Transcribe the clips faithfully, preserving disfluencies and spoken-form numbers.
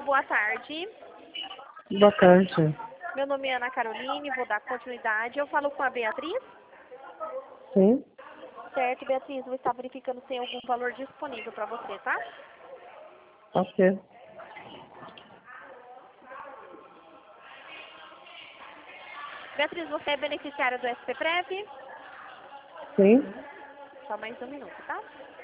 boa tarde. Boa tarde. Meu nome é Ana Caroline, vou dar continuidade. Eu falo com a Beatriz. Sim? Certo, Beatriz, vou estar verificando se tem algum valor disponível para você, tá? Ok. Beatriz, você é beneficiária do S P Prev? Sim? Só mais um minuto, tá?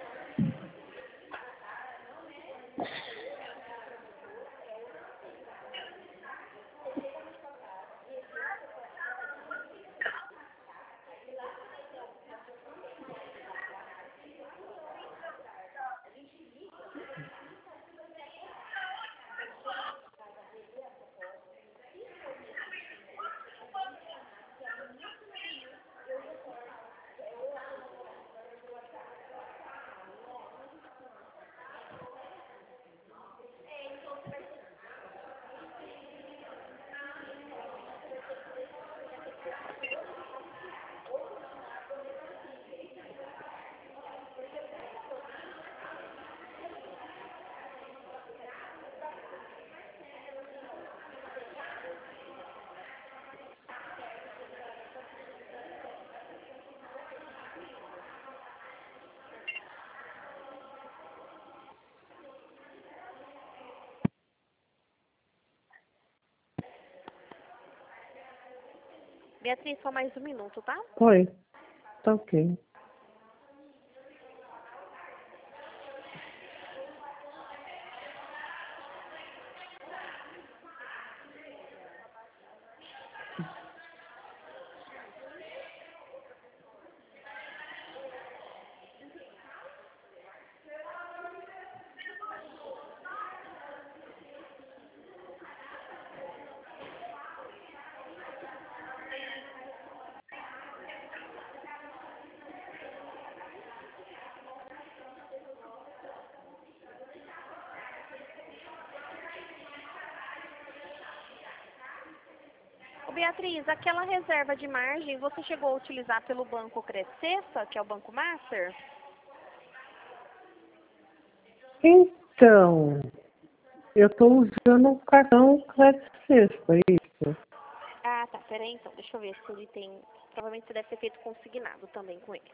Beatriz, só mais um minuto, tá? Oi. Tá ok. Ô, Beatriz, aquela reserva de margem, você chegou a utilizar pelo banco Crescessa, que é o Banco Master? Então, eu tô usando o cartão Classe Sexta, é isso? Ah, tá. Peraí, então. Deixa eu ver se ele tem... Provavelmente você deve ter feito consignado também com ele.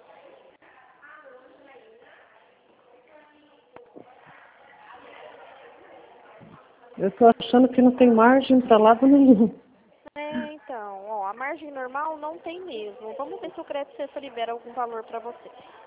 Eu tô achando que não tem margem pra lado nenhum. É, então, ó, a margem normal não tem mesmo. Vamos ver se o crédito Cessa libera algum valor para você.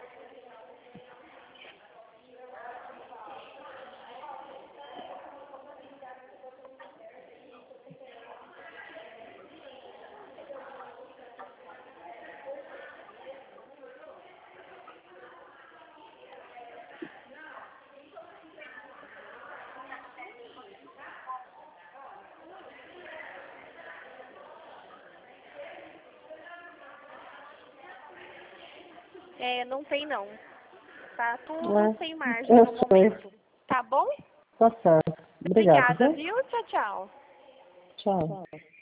É, não tem não. Tá tudo sem É, margem eu no sei. momento. Tá bom? Tá certo. Obrigada, Obrigada, viu? viu? Tchau, tchau. Tchau.